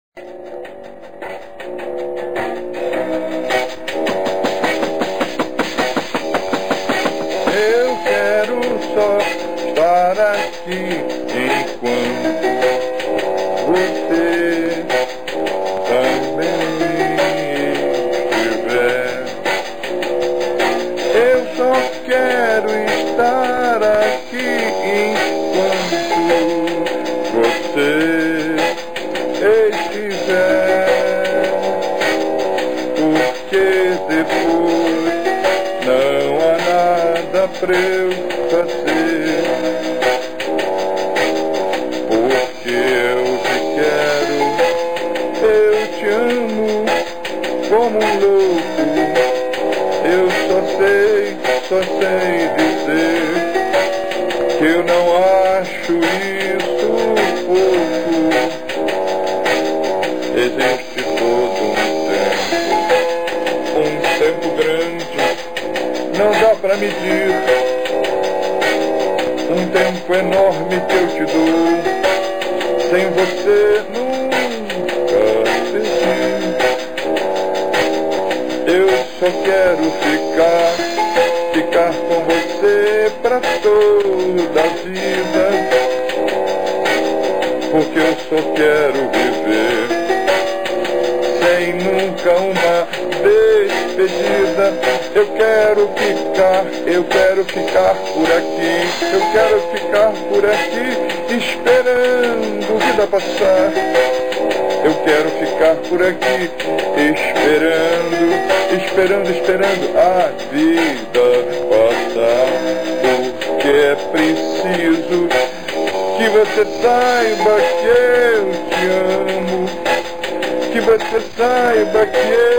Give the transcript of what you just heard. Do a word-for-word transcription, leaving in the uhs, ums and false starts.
Eu quero só estar aqui enquanto você também estiver. Eu só quero estar aqui enquanto você estiver, porque depois não há nada pra eu fazer, porque eu te quero, eu te amo como um louco. Eu só sei, só sei dizer que eu não acho isso pouco. Existe todo um tempo, um tempo grande, não dá pra medir. Um tempo enorme que eu te dou, sem você nunca perdi. Eu só quero ficar, ficar com você pra toda a vida, porque eu só quero viver sem nunca uma despedida. Eu quero ficar, eu quero ficar por aqui, eu quero ficar por aqui, esperando a vida passar. Eu quero ficar por aqui, esperando, esperando, esperando a vida passar, porque é preciso que você saiba que eu te amo, que você saiba que